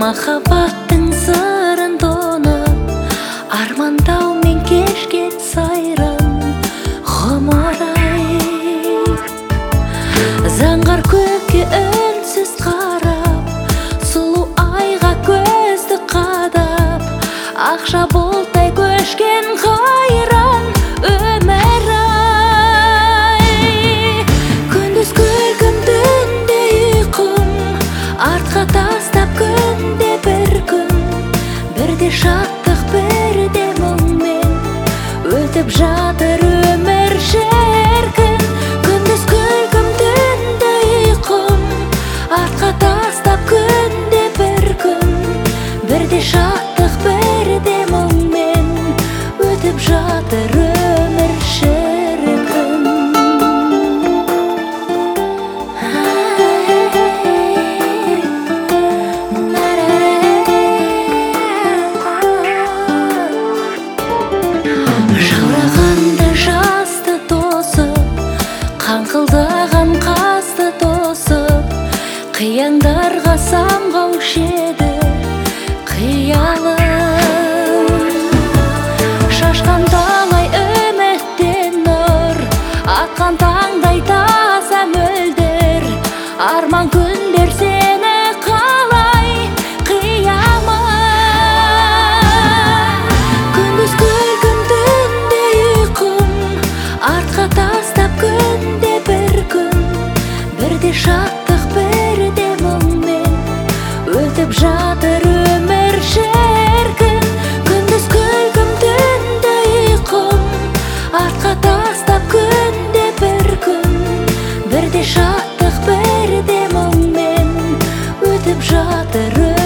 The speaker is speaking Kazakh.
Махаббаттың сырын тонып, армандаумен кешкен сайран ғұмыр-ай. Заңғар көкке үнсіз қарап, сұлу айға көзді қадап, ақша бұлттай көшкен қайран өмір-ай. Күндіз күлкім, түнде ұйқым, артқа тастап күнде бір күн, бірде шаттық, бірде мұңмен өтіп жатыр өмір шіркін. Күндіз күлкім, түнде ұйқым, артқа тастап күнде бір күн, бірде шаттық, бірде мұңмен өтіп жатыр өмір шіркін. Жаурағанды жасты тосып, қаңқылдаған қасты тосып, қияңдарға самғаушы еді қиялым. Шашқан талай үміттен нұр, атқан таңдай таза мөлдір, арман күндер сені қалай қиямын. Күндіз күлкім, түнде ұйқым, артқа тастап күнде бір күн, бірде шаттық, бірде мұңмен өтіп жатыр өмір шіркін. Күндіз күлкім, түнде ұйқым, артқа тастап күнде бір күн, бірде шаттық, бірде мұңмен өтіп жатыр